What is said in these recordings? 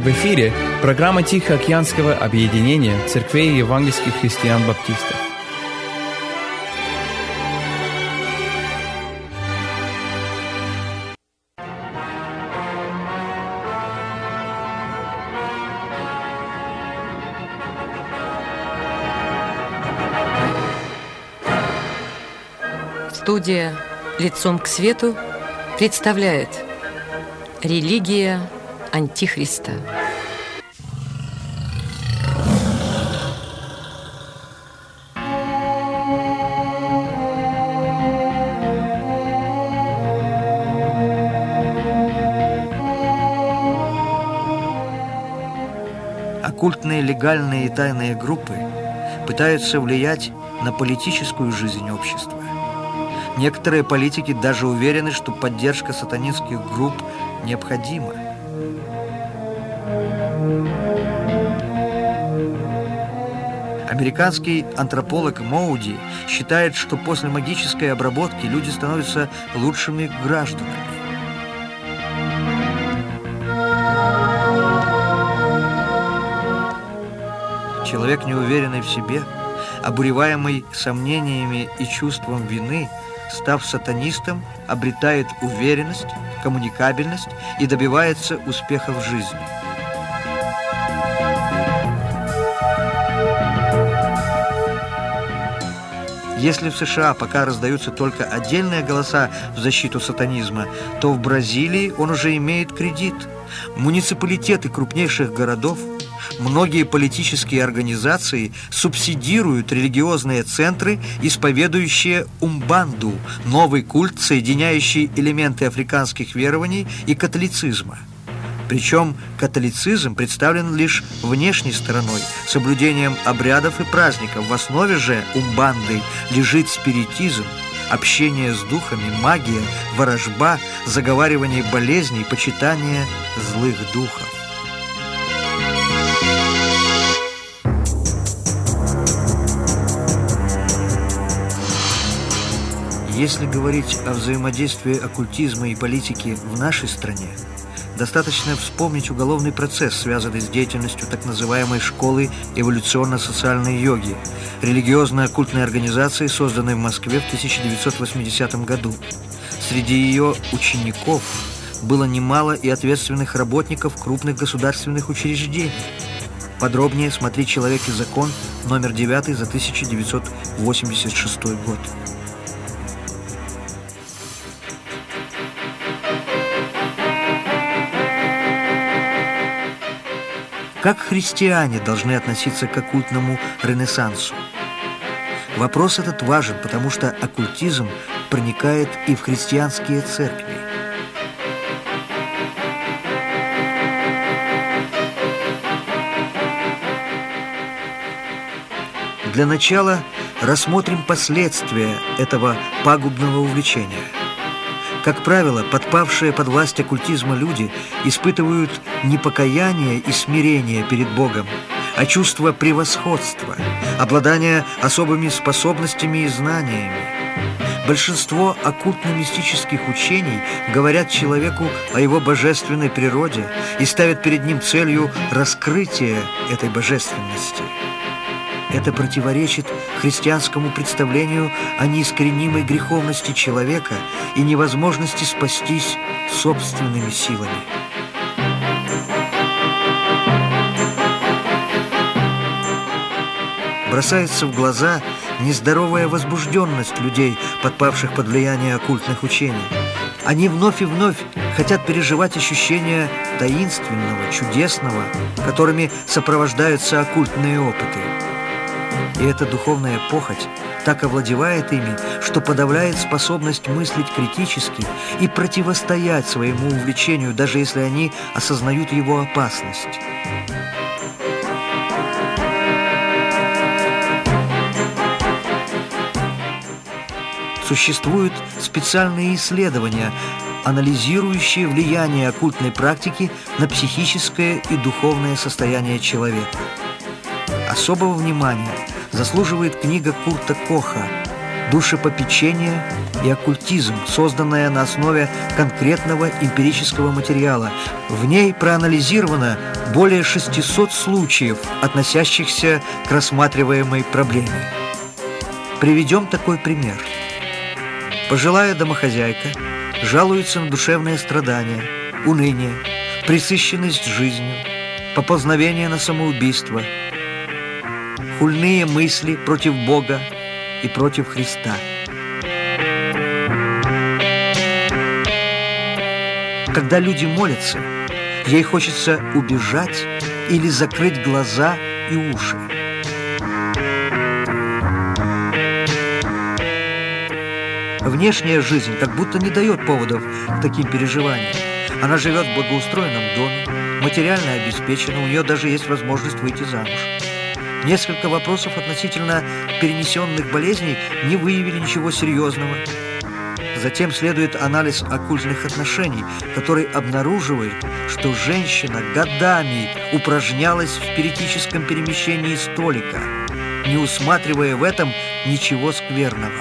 В эфире программа Тихоокеанского объединения церквей евангельских христиан-баптистов. Студия «Лицом к свету» представляет «Религия Антихриста». Оккультные, легальные и тайные группы пытаются влиять на политическую жизнь общества. Некоторые политики даже уверены, что поддержка сатанинских групп необходима. Американский антрополог Моуди считает, что после магической обработки люди становятся лучшими гражданами. Человек, неуверенный в себе, обуреваемый сомнениями и чувством вины, став сатанистом, обретает уверенность, коммуникабельность и добивается успеха в жизни. Если в США пока раздаются только отдельные голоса в защиту сатанизма, то в Бразилии он уже имеет кредит. Муниципалитеты крупнейших городов, многие политические организации субсидируют религиозные центры, исповедующие умбанду, новый культ, соединяющий элементы африканских верований и католицизма. Причем католицизм представлен лишь внешней стороной, соблюдением обрядов и праздников. В основе же умбанды лежит спиритизм, общение с духами, магия, ворожба, заговаривание болезней, почитание злых духов. Если говорить о взаимодействии оккультизма и политики в нашей стране, достаточно вспомнить уголовный процесс, связанный с деятельностью так называемой школы эволюционно-социальной йоги, религиозно-оккультной организации, созданной в Москве в 1980 году. Среди ее учеников было немало и ответственных работников крупных государственных учреждений. Подробнее смотри «Человек и закон», номер 9 за 1986 год. Как христиане должны относиться к оккультному ренессансу? Вопрос этот важен, потому что оккультизм проникает и в христианские церкви. Для начала рассмотрим последствия этого пагубного увлечения. Как правило, подпавшие под власть оккультизма люди испытывают не покаяние и смирение перед Богом, а чувство превосходства, обладание особыми способностями и знаниями. Большинство оккультно-мистических учений говорят человеку о его божественной природе и ставят перед ним целью раскрытия этой божественности. Это противоречит христианскому представлению о неискоренимой греховности человека и невозможности спастись собственными силами. Бросается в глаза нездоровая возбужденность людей, подпавших под влияние оккультных учений. Они вновь и вновь хотят переживать ощущения таинственного, чудесного, которыми сопровождаются оккультные опыты. И эта духовная похоть так овладевает ими, что подавляет способность мыслить критически и противостоять своему увлечению, даже если они осознают его опасность. Существуют специальные исследования, анализирующие влияние оккультной практики на психическое и духовное состояние человека. Особого внимания заслуживает книга Курта Коха душепопечение и оккультизм, созданная на основе конкретного эмпирического материала. В ней проанализировано более 600 случаев, относящихся к рассматриваемой проблеме. Приведем такой пример. Пожилая домохозяйка жалуется на душевные страдания, уныние, пресыщенность жизнью, поползновение на самоубийство, хульные мысли против Бога и против Христа. Когда люди молятся, ей хочется убежать или закрыть глаза и уши. Внешняя жизнь как будто не дает поводов к таким переживаниям. Она живет в благоустроенном доме, материально обеспечена, у нее даже есть возможность выйти замуж. Несколько вопросов относительно перенесенных болезней не выявили ничего серьезного. Затем следует анализ оккультных отношений, который обнаруживает, что женщина годами упражнялась в спиритическом перемещении столика, не усматривая в этом ничего скверного.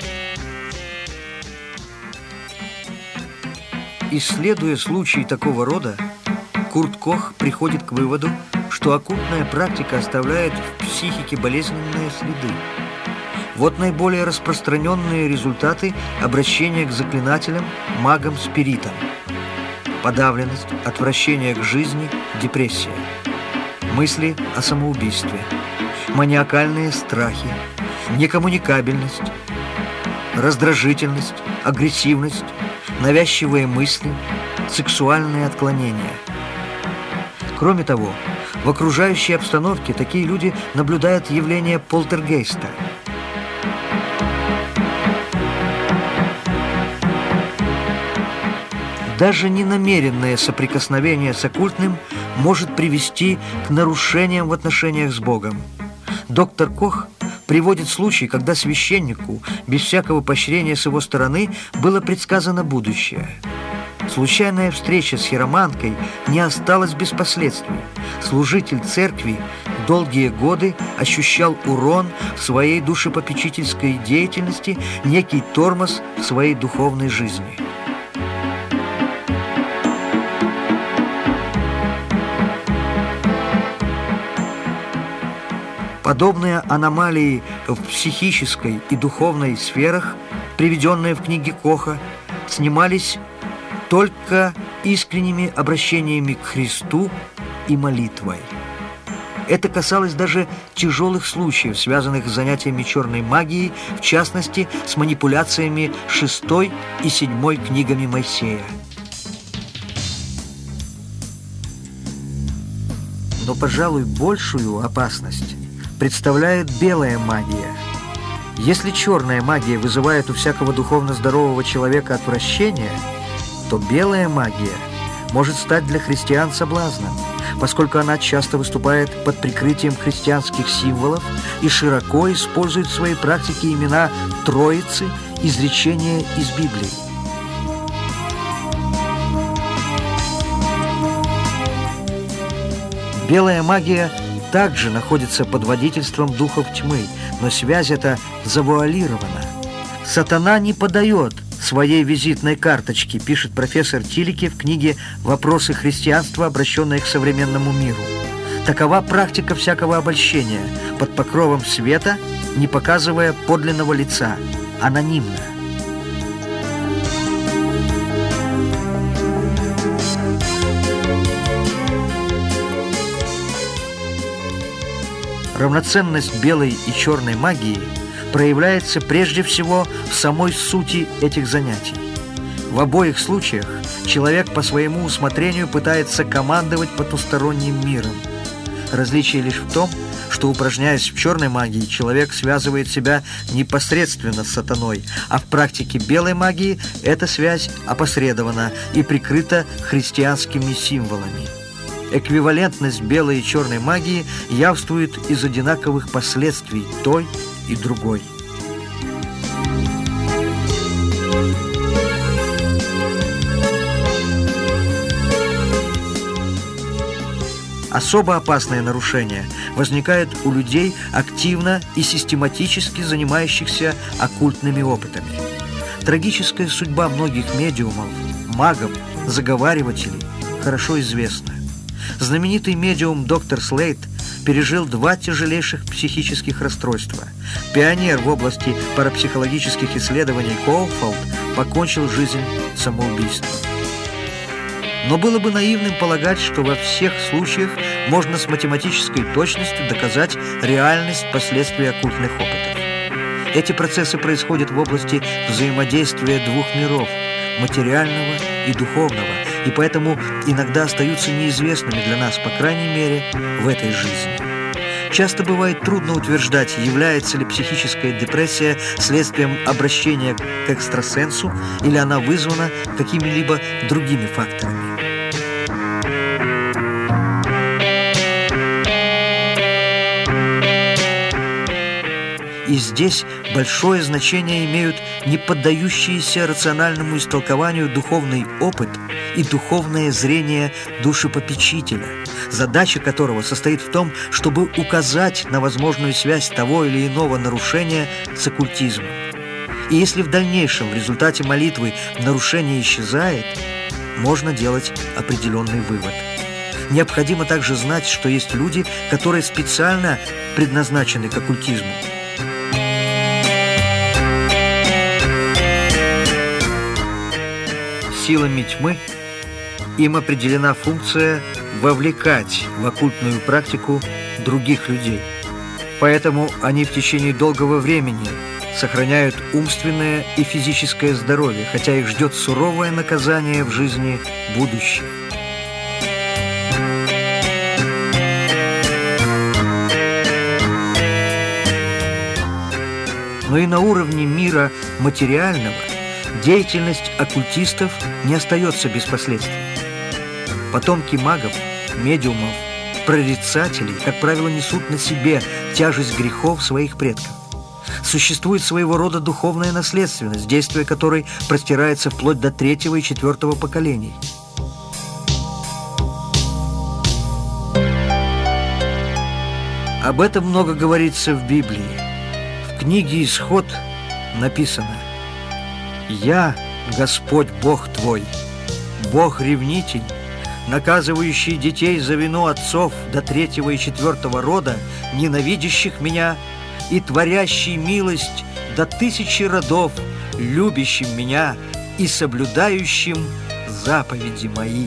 Исследуя случаи такого рода, Курт Кох приходит к выводу, что оккультная практика оставляет в психике болезненные следы. Вот наиболее распространенные результаты обращения к заклинателям, магам, спиритам. Подавленность, отвращение к жизни, депрессия. Мысли о самоубийстве. Маниакальные страхи. Некоммуникабельность. Раздражительность, агрессивность. Навязчивые мысли, сексуальные отклонения. Кроме того, в окружающей обстановке такие люди наблюдают явление полтергейста. Даже ненамеренное соприкосновение с оккультным может привести к нарушениям в отношениях с Богом. Доктор Кох приводит случай, когда священнику, без всякого поощрения с его стороны, было предсказано будущее. Случайная встреча с хироманткой не осталась без последствий. Служитель церкви долгие годы ощущал урон в своей душепопечительской деятельности, некий тормоз в своей духовной жизни. Подобные аномалии в психической и духовной сферах, приведенные в книге Коха, снимались только искренними обращениями к Христу и молитвой. Это касалось даже тяжелых случаев, связанных с занятиями черной магией, в частности, с манипуляциями 6 и 7 книгами Моисея. Но, пожалуй, большую опасность представляет белая магия. Если черная магия вызывает у всякого духовно здорового человека отвращение, то белая магия может стать для христиан соблазном, поскольку она часто выступает под прикрытием христианских символов и широко использует в своей практике имена Троицы, изречения из Библии. Белая магия также находится под водительством духов тьмы, но связь эта завуалирована. Сатана не подает своей визитной карточки, пишет профессор Тилике в книге «Вопросы христианства, обращенные к современному миру». Такова практика всякого обольщения, под покровом света, не показывая подлинного лица, анонимно. Равноценность белой и черной магии проявляется прежде всего в самой сути этих занятий. В обоих случаях человек по своему усмотрению пытается командовать потусторонним миром. Различие лишь в том, что, упражняясь в черной магии, человек связывает себя непосредственно с сатаной, а в практике белой магии эта связь опосредована и прикрыта христианскими символами. Эквивалентность белой и черной магии явствует из одинаковых последствий той и другой. Особо опасное нарушение возникает у людей, активно и систематически занимающихся оккультными опытами. Трагическая судьба многих медиумов, магов, заговаривателей хорошо известна. Знаменитый медиум доктор Слейд пережил 2 тяжелейших психических расстройства. Пионер в области парапсихологических исследований Коулфолд покончил жизнь самоубийством. Но было бы наивным полагать, что во всех случаях можно с математической точностью доказать реальность последствий оккультных опытов. Эти процессы происходят в области взаимодействия 2 миров – материального и духовного, и поэтому иногда остаются неизвестными для нас, по крайней мере, в этой жизни. Часто бывает трудно утверждать, является ли психическая депрессия следствием обращения к экстрасенсу или она вызвана какими-либо другими факторами. И здесь большое значение имеют не поддающиеся рациональному истолкованию духовный опыт и духовное зрение душепопечителя, задача которого состоит в том, чтобы указать на возможную связь того или иного нарушения с оккультизмом. И если в дальнейшем в результате молитвы нарушение исчезает, можно делать определенный вывод. Необходимо также знать, что есть люди, которые специально предназначены к оккультизму. Силами тьмы им определена функция вовлекать в оккультную практику других людей. Поэтому они в течение долгого времени сохраняют умственное и физическое здоровье, хотя их ждет суровое наказание в жизни будущей. Но и на уровне мира материального деятельность оккультистов не остается без последствий. Потомки магов, медиумов, прорицателей, как правило, несут на себе тяжесть грехов своих предков. Существует своего рода духовная наследственность, действие которой простирается вплоть до 3-го и 4-го поколений. Об этом много говорится в Библии. В книге «Исход» написано: «Я, Господь Бог твой, Бог-ревнитель, наказывающий детей за вину отцов до 3-го и 4-го рода, ненавидящих меня, и творящий милость до 1000 родов, любящим меня и соблюдающим заповеди мои».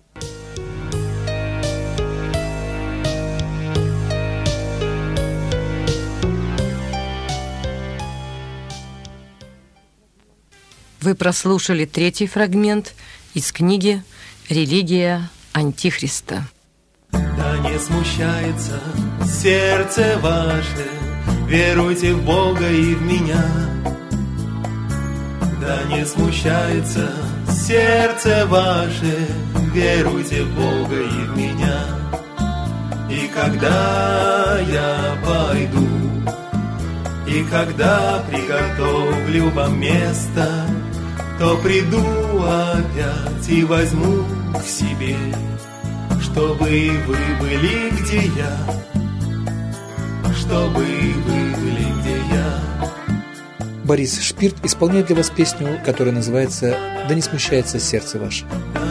Вы прослушали 3-й фрагмент из книги «Религия Антихриста». Да не смущается сердце ваше, веруйте в Бога и в меня. Да не смущается сердце ваше, веруйте в Бога и в меня. И когда я пойду, и когда приготовлю вам место, то приду опять и возьму к себе, чтобы вы были, где я, чтобы вы были, где я. Борис Шпирт исполняет для вас песню, которая называется «Да не смущается сердце ваше».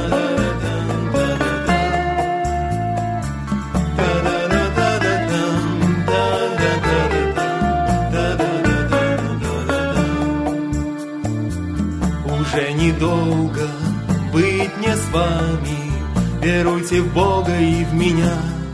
Уже недолго быть мне с вами, веруйте в Бога и в меня.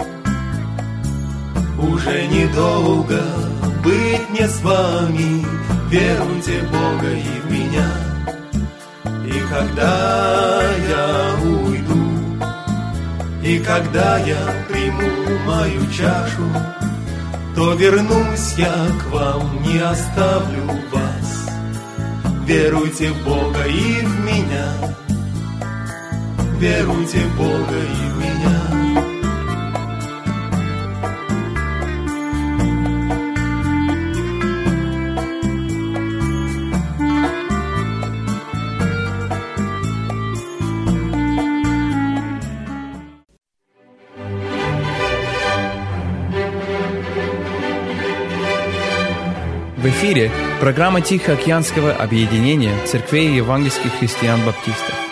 Уже недолго быть мне с вами, веруйте в Бога и в меня. И когда я уйду, и когда я приму мою чашу, то вернусь я к вам, не оставлю вас. Веруйте в Бога и в меня, веруйте в Бога и в меня. В эфире программа Тихоокеанского объединения церквей евангельских христиан-баптистов.